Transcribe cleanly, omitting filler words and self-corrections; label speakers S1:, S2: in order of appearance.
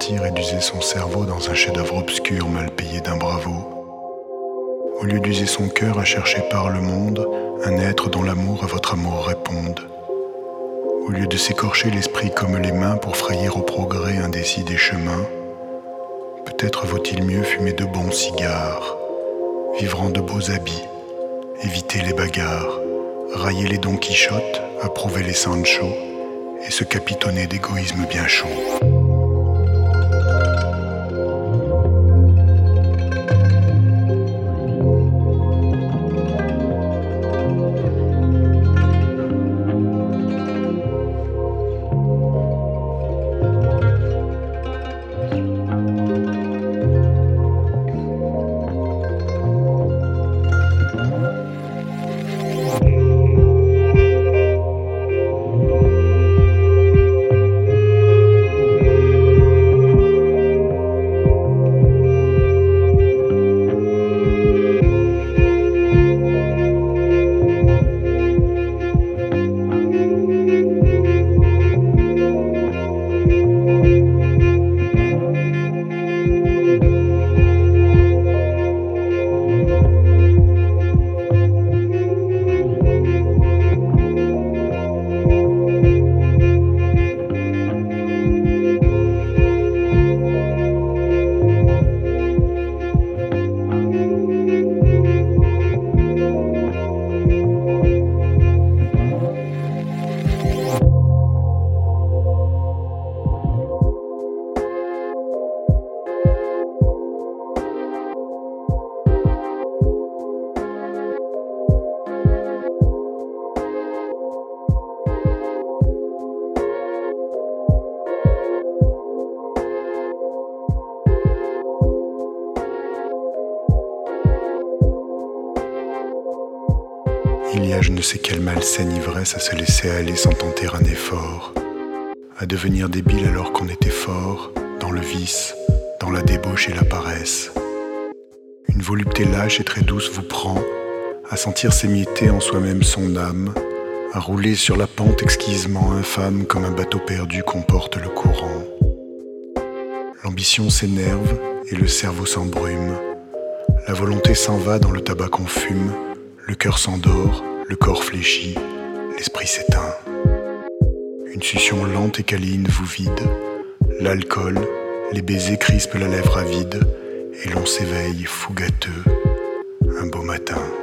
S1: mentir et d'user son cerveau dans un chef-d'œuvre obscur mal payé d'un bravo. Au lieu d'user son cœur à chercher par le monde un être dont l'amour à votre amour réponde. Au lieu de s'écorcher l'esprit comme les mains pour frayer au progrès indécis des chemins, peut-être vaut-il mieux fumer de bons cigares, vivre en de beaux habits, éviter les bagarres, railler les Don Quichotte, approuver les Sancho et se capitonner d'égoïsme bien chaud. Il y a je ne sais quelle malsaine ivresse à se laisser aller sans tenter un effort, à devenir débile alors qu'on était fort, dans le vice, dans la débauche et la paresse. Une volupté lâche et très douce vous prend, à sentir s'émietter en soi-même son âme, à rouler sur la pente exquisement infâme comme un bateau perdu comporte le courant. L'ambition s'énerve et le cerveau s'embrume, la volonté s'en va dans le tabac qu'on fume, le cœur s'endort, le corps fléchit, l'esprit s'éteint. Une succion lente et câline vous vide, l'alcool, les baisers crispent la lèvre avide, et l'on s'éveille fougueteux un beau matin.